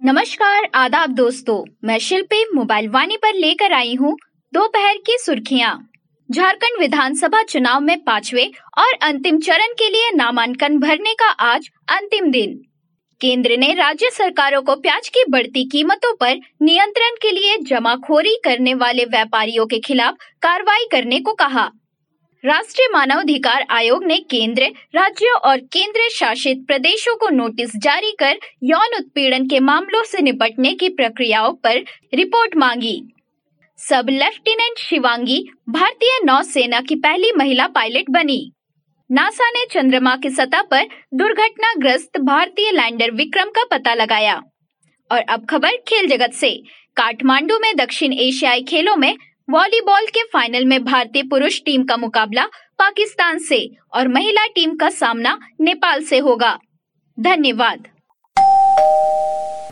नमस्कार, आदाब दोस्तों। मैं शिल्पी मोबाइल वाणी पर लेकर आई हूँ दोपहर की सुर्खियाँ। झारखंड विधानसभा चुनाव में 5वें और अंतिम चरण के लिए नामांकन भरने का आज अंतिम दिन। केंद्र ने राज्य सरकारों को प्याज की बढ़ती कीमतों पर नियंत्रण के लिए जमाखोरी करने वाले व्यापारियों के खिलाफ कार्रवाई करने को कहा। राष्ट्रीय मानवाधिकार आयोग ने केंद्र, राज्यों और केंद्र शासित प्रदेशों को नोटिस जारी कर यौन उत्पीड़न के मामलों से निपटने की प्रक्रियाओं पर रिपोर्ट मांगी। सब लेफ्टिनेंट शिवांगी भारतीय नौसेना की पहली महिला पायलट बनी। नासा ने चंद्रमा की सतह पर दुर्घटनाग्रस्त भारतीय लैंडर विक्रम का पता लगाया। और अब खबर खेल जगत से। काठमांडू में दक्षिण एशियाई खेलों में वॉलीबॉल के फाइनल में भारतीय पुरुष टीम का मुकाबला पाकिस्तान से और महिला टीम का सामना नेपाल से होगा। धन्यवाद।